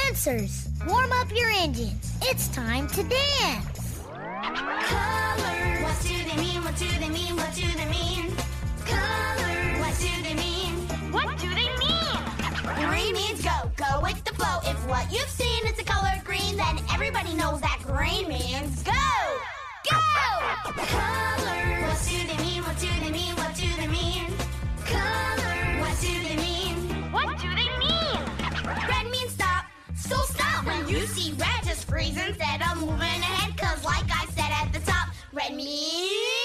Dancers, warm up your engines. It's time to dance. Colors. What do they mean? What do they mean? What do they mean? Colors. What do they mean? What do they mean? Green means go. Go with the flow. If what you've seen is the color green, then everybody knows that green means go. Go! Colors. What do they mean? What do they mean? What do they mean? Colors. What do they mean? What do they mean? Red means stop. So stop when you see red, just freeze instead of moving ahead. 'Cause like I said at the top, red means